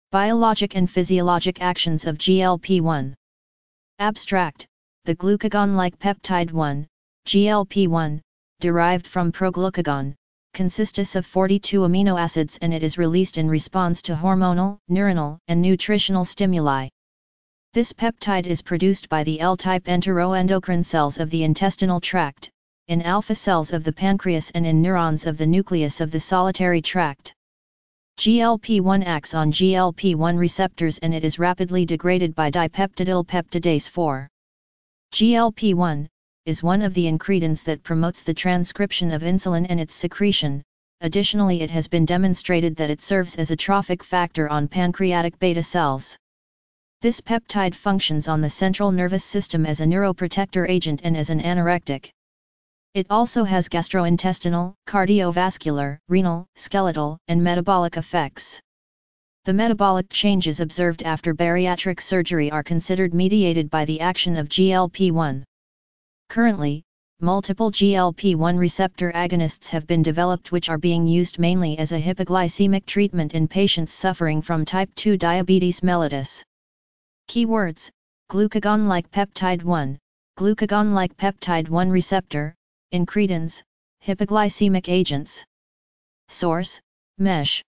Biologic and physiologic actions of GLP-1. Abstract: the glucagon-like peptide 1, GLP-1, derived from proglucagon, consists of 42 amino acids and it is released in response to hormonal, neuronal, and nutritional stimuli. This peptide is produced by the L-type enteroendocrine cells of the intestinal tract, in alpha cells of the pancreas and in neurons of the nucleus of the solitary tract. GLP-1 acts on GLP-1 receptors and it is rapidly degraded by dipeptidyl peptidase 4. GLP-1 is one of the incretins that promotes the transcription of insulin and its secretion. Additionally, it has been demonstrated that it serves as a trophic factor on pancreatic beta cells. This peptide functions on the central nervous system as a neuroprotector agent and as an anorectic. It also has gastrointestinal, cardiovascular, renal, skeletal, and metabolic effects. The metabolic changes observed after bariatric surgery are considered mediated by the action of GLP-1. Currently, multiple GLP-1 receptor agonists have been developed which are being used mainly as a hypoglycemic treatment in patients suffering from type 2 diabetes mellitus. Keywords: glucagon-like peptide 1, glucagon-like peptide 1 receptor, incretins, hypoglycemic agents. Source: Mesh.